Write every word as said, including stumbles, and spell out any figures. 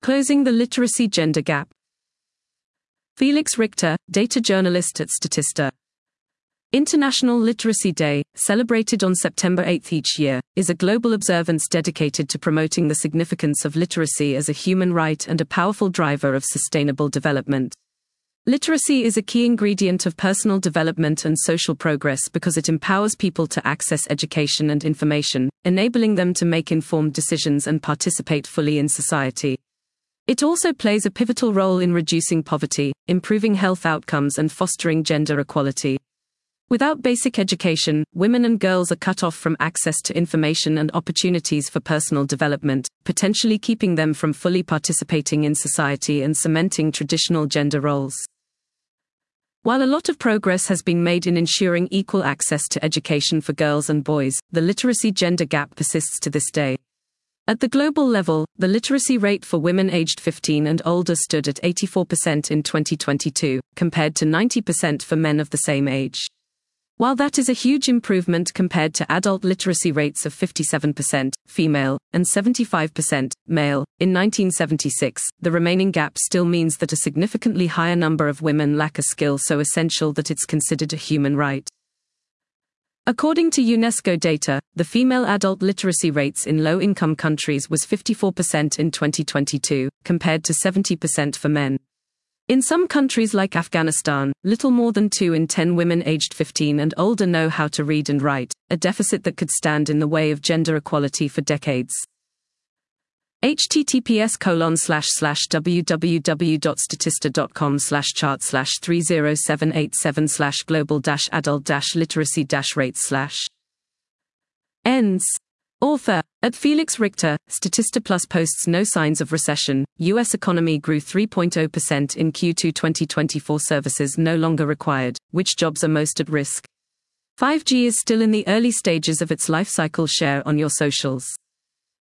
Closing the literacy gender gap. Felix Richter, data journalist at Statista. International Literacy Day, celebrated on September eighth each year, is a global observance dedicated to promoting the significance of literacy as a human right and a powerful driver of sustainable development. Literacy is a key ingredient of personal development and social progress because it empowers people to access education and information, enabling them to make informed decisions and participate fully in society. It also plays a pivotal role in reducing poverty, improving health outcomes, and fostering gender equality. Without basic education, women and girls are cut off from access to information and opportunities for personal development, potentially keeping them from fully participating in society and cementing traditional gender roles. While a lot of progress has been made in ensuring equal access to education for girls and boys, the literacy gender gap persists to this day. At the global level, the literacy rate for women aged fifteen and older stood at eighty-four percent in twenty twenty-two, compared to ninety percent for men of the same age. While that is a huge improvement compared to adult literacy rates of fifty-seven percent female and seventy-five percent male in nineteen seventy-six, the remaining gap still means that a significantly higher number of women lack a skill so essential that it's considered a human right. According to UNESCO data, the female adult literacy rates in low-income countries was fifty-four percent in twenty twenty-two, compared to seventy percent for men. In some countries like Afghanistan, little more than two in ten women aged fifteen and older know how to read and write, a deficit that could stand in the way of gender equality for decades. https colon slash slash www.statista.com slash chart slash three zero seven eight seven slash global dash adult dash literacy dash rates slash ends. Author. At Felix Richter, Statista Plus posts no signs of recession. U S economy grew three point zero percent in Q two twenty twenty-four. Services no longer required. Which jobs are most at risk? five G is still in the early stages of its life cycle. Share on your socials.